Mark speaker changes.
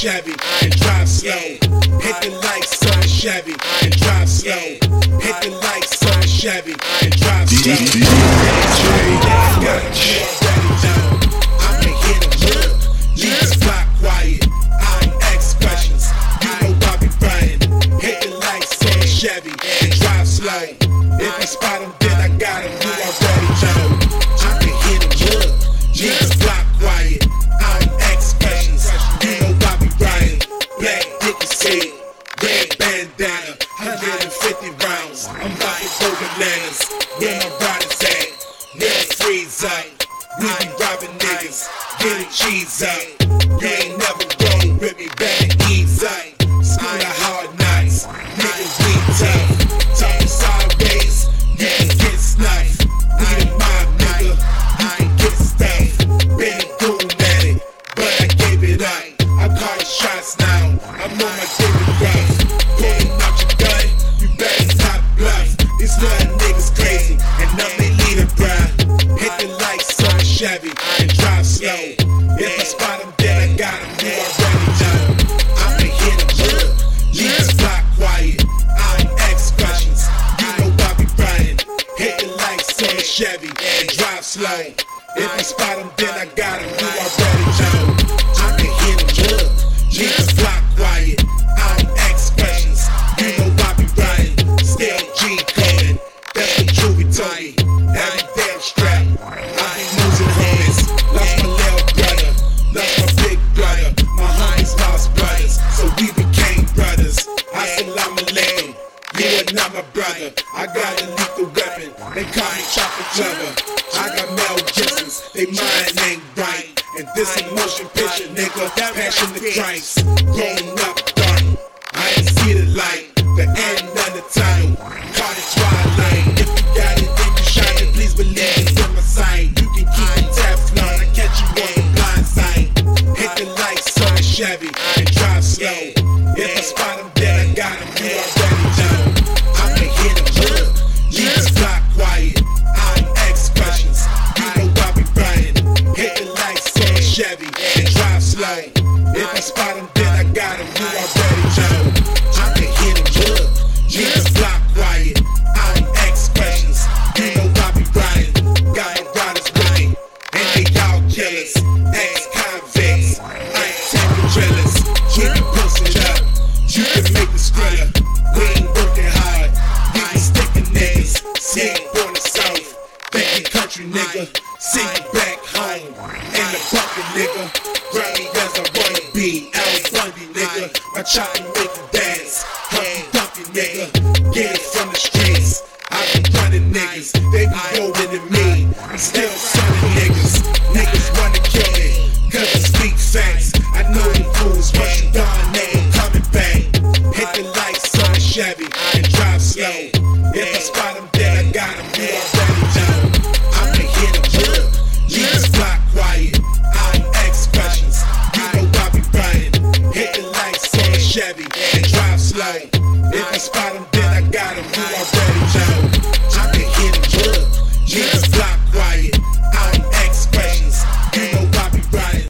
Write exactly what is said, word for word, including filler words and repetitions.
Speaker 1: Chevy and drive slow. Hit the lights on the Chevy and drive slow. Hit the lights on the Chevy and drive slow.
Speaker 2: D J
Speaker 1: I'ma hit him good. Leave this block quiet. I don't ask questions. You know I be Brian. Hit the lights on the Chevy and drive slow. If I spot him, then I got him. You already know. I can hit him good. Leave this block quiet. I don't ask questions. You know I be Brian. Black Dickinson, red bandana, one hundred fifty rounds. I'm about to go bananas. Where my riders at? Where the freeze up? We be robbing niggas, getting cheese up. You ain't never rolled with me, better ease up. School of hard knocks, niggas we tough. Talking sideways, you can get snuffed. We the mob, nigga, you can get stuffed. Been a goon at it, but I gave it up. I call shots now, I'm on my daily rush. Pulling out your gun, you better stop bluff. These little niggas crazy, and now they lead a bruh. Hit the lights on the Chevy and drive slow. If I spot him, then I got him, you already know. I'ma hit him good, leave this block quiet. I don't ask questions, you know I be Brian. Hit the lights on the Chevy and drive slow. If I spot him, then I got him, you already know. I'ma hit him good, leave this block quiet. I don't ask questions, you know I be Brian. Still G coding, that's what Juvie told me. Every damn strap, I be losing homies. Lost my little brother, lost my big brother. My homies lost brothers, so we became brothers. Assalamu alaikum, you are not my brother. I got a lethal weapon, they call me Chopper Jumper. I got Mel Gibson's, they mind ain't right. And this a motion picture, nigga, passion the Christ. Growing up dark, I ain't see the light. The end of the tunnel, caught it twilight. If you got it, then you shine it, please believe it's in my sight. You can keep it Teflon, I catch you on the blind side. Hit the lights on the Chevy and drive slow. If I spot him, then I got him, you already know. I'ma hit him good, leave this block quiet. I don't ask questions, you know I be Brian. Hit the lights on the Chevy and drive slow. If I spot him, then I got him, you already know. I'ma hit him good, leave this block quiet. I don't ask questions, you know I be Brian. Got my riders with me, and they all killers, ex-convicts. I ain't taking drillers, keep it posted up. You can make the skrilla, we ain't working hard. We be sticking niggas, see you born the South. Thank you country nigga, see you back home. In the bucket nigga, grimy as I wanna be. Al Bundy nigga, my chopper make you dance. Humpty Dumpty nigga, get it from the streets. I be running niggas, they be rolling to me. I'm still selling niggas, niggas wanna kill me. Cause I speak facts, I know them fools rush you down, nigga coming back. Hit the lights on the Chevy and drive slow. If I spot him, then I got him, you already know. I'ma hit him good, leave this block quiet. I don't ask questions, you know I be Brian. Hit the lights on the Chevy and drive slow. If I spot him, then I got him, you already